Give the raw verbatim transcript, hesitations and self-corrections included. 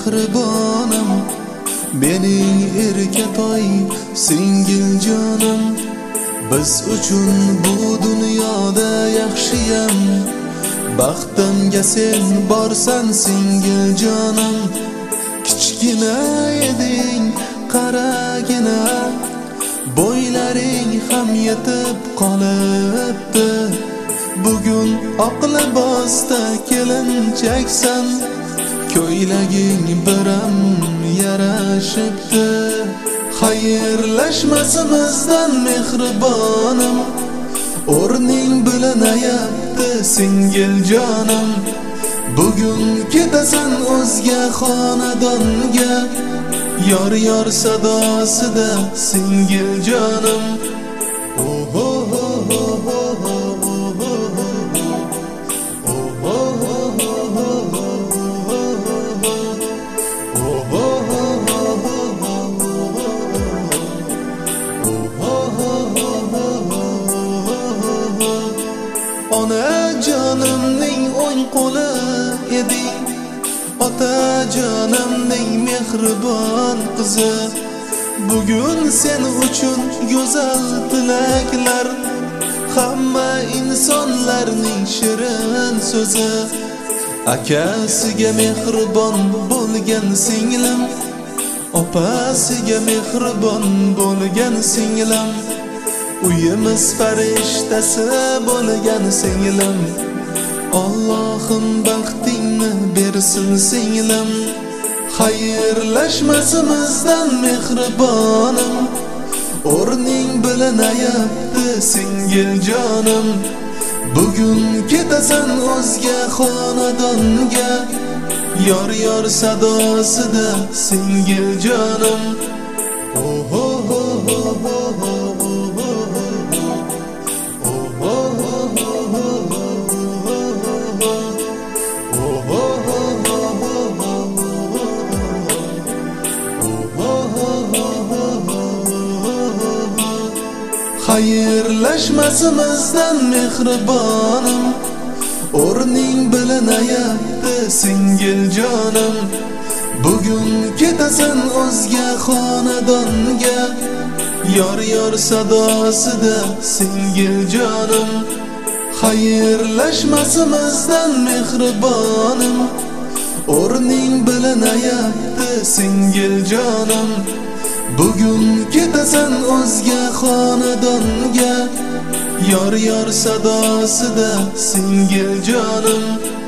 mehribonim, mening erkatoy singil jonim. Biz uchun bu dunyoda yaxshiyam, baxtimga sen borsan singil jonim. Kichkina eding, qaragina, bo'ylaring ham yetib qolibdi. Bugun oq libosda kelinchaksan, ko'ylaging biram yarashibdi. Xayrlashmasimizdan mehribonim, o'rning bilinayapti singil jonim. Bugun ketasan o'zga xonadonga, yor yor sadosida singil jonim. Oh oh oh oh oh oh. Ona jonimning o'ng qo'li eding, ota jonimning mehribon qizi. Bugun sen uchun go'zal tilaklar, hamma insonlarning shirin so'zi. Akasiga mehribon bo'lgan singlim, opasiga mehribon bo'lgan singlim, uyimiz farishtasi bo'lgan singlim. Allohim baxtingni bersin singlim. Xayrlashmasimizdan mehribonim, o'rning bilinayapti singil jonim. Bugun ketasan o'zga xonadonga, yor yor sadosida singil jonim. Oh oh oh oh oh oh. Xayrlashmasimizdan mehribonim, o'rning bilinayapti singil jonim. Bugun ketasan o'zga xonadonga, yor yor sadosida singil jonim. Xayrlashmasimizdan mehribonim, o'rning bilinayapti singil jonim. Bugun ketasan o'zga xonadonga, yor yor sadosida singil jonim.